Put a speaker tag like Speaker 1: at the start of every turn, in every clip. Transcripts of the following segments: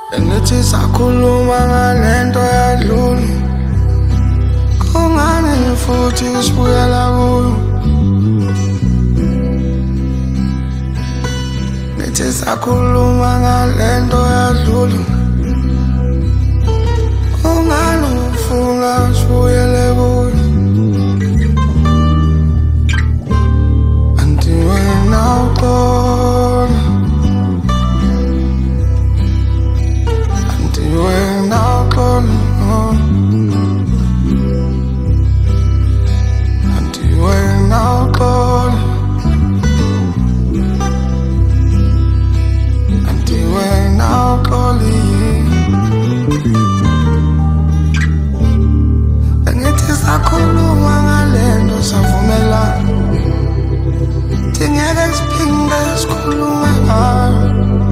Speaker 1: Engithi sakhuluma ngalento yadlula, kungani futhi sibuyela kuyo? Nithi sakhuluma ngalento yadlula, kungani ufuna sibuyele kuyo? Anti wena ukhona, anti wena ukhona, anti wena ukhona, anti wena ukhona. Engithi sakhuluma ngalento savumelana, ngeke siphinde sikhulume ngayo.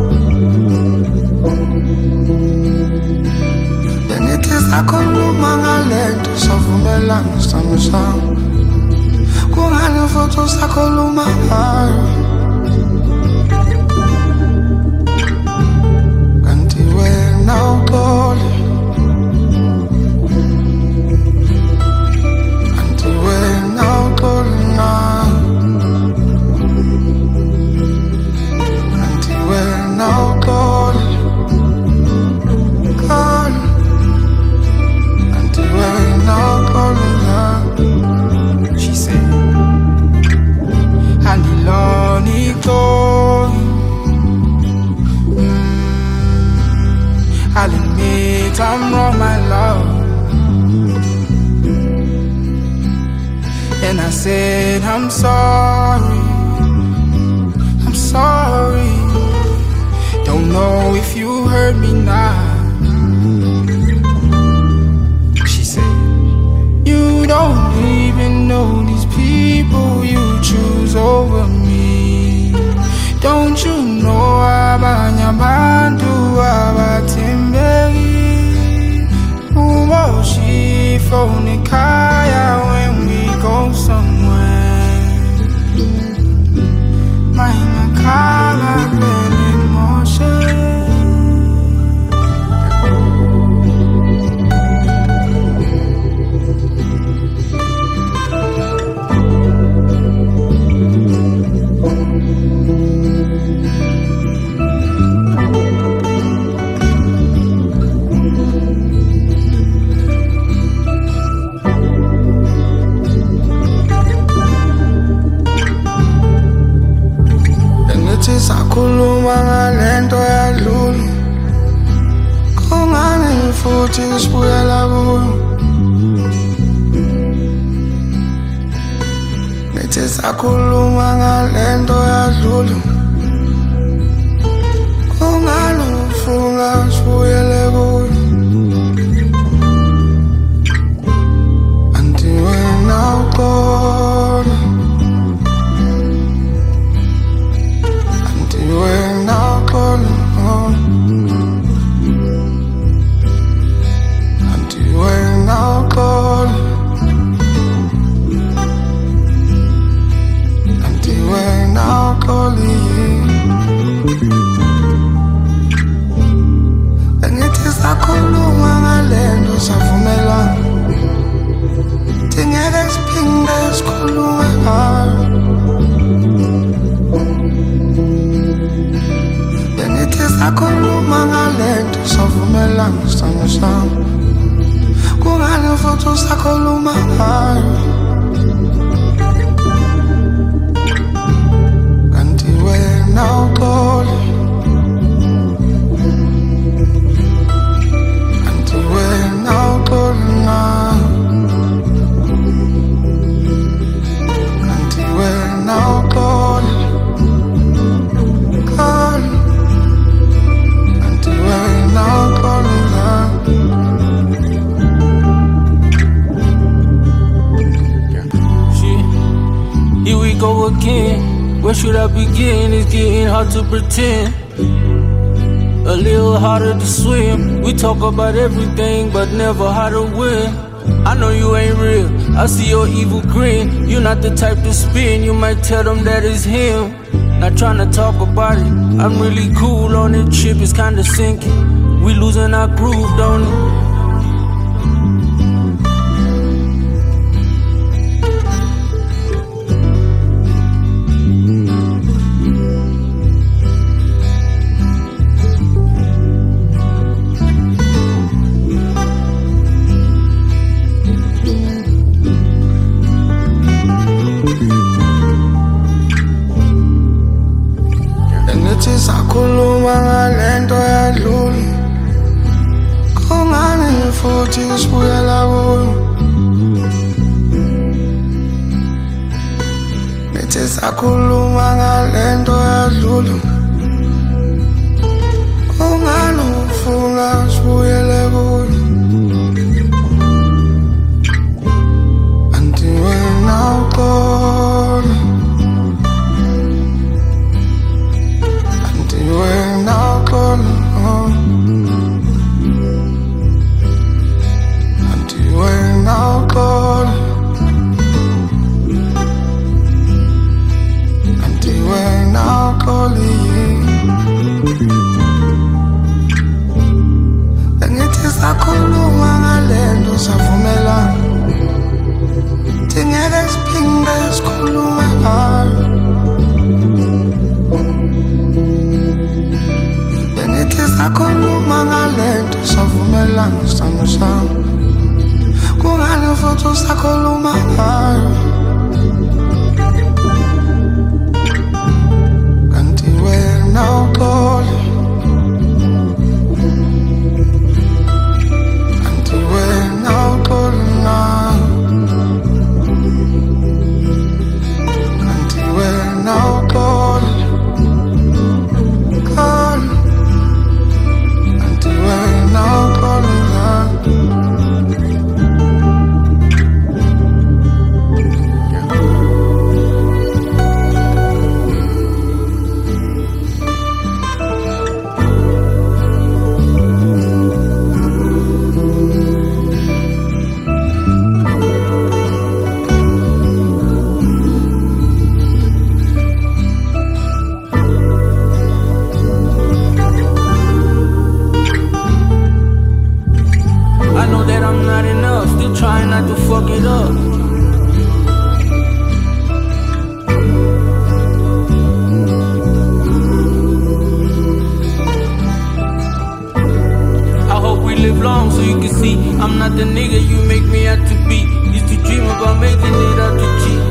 Speaker 1: Engithi sakhuluma ngalento savumelana sami sami, kungani futhi usakhuluma ngayo? Kanti wena uxole, kanti wena uxole ngayo. Now call until we're now calling. She said, Handiloni go. I'll admit I'm wrong, my love. And I said, I'm sorry. I'm sorry. Don't know if you heard me now. She said, you don't even know these people you choose over me. Don't you know abanya bantu abatembei? Umoshi phone kaya when we go somewhere. My color. Sakhuluma ngalento yadlula, kungani futhi sibuyela kuyo? Nithi sakhuluma ngalento yadlula, kungani ufuna sibuyele kuyo? Anti wena ukhona, we're now calling until we're now calling, until we're now calling. Engithi sakhuluma ngalento savumelana, ngeke siphinde sikhulume ngayo. Sakhuluma ngalento savumelana sami sami, kungani futhi usakhuluma ngayo? Kanti wena uxole, kanti wena uxole ngayo, kanti wena uxole.
Speaker 2: Here we go again. Where should I begin? It's getting hard to pretend. A little harder to swim. We talk about everything, but never how to win. I know you ain't real. I see your evil grin. You're not the type to spin. You might tell them that it's him. not tryna talk about it. I'm really cool on this ship, it's kinda sinking. We losing our groove, don't it?
Speaker 1: Sakhuluma ngalento yadlula kungani futhi sibuyela kuyo Nithi sakhuluma ngalento yadlula kungani ufuna sibuyele kuyo Anti wena ukhona When I'll call until when I'll call until when I'll call you then it is a kuluma ngalendo savumela tingeke siphinde sikhulume ngayo Sakhuluma ngalento savumelana sami sami kungani futhi sakhuluma ngayo kanti wena ukhona kanti wena ukhona kanti wena ukhona
Speaker 2: Trying not to fuck it up. I hope we live long so you can see I'm not the nigga you make me out to be. Used to dream about making it out to cheat.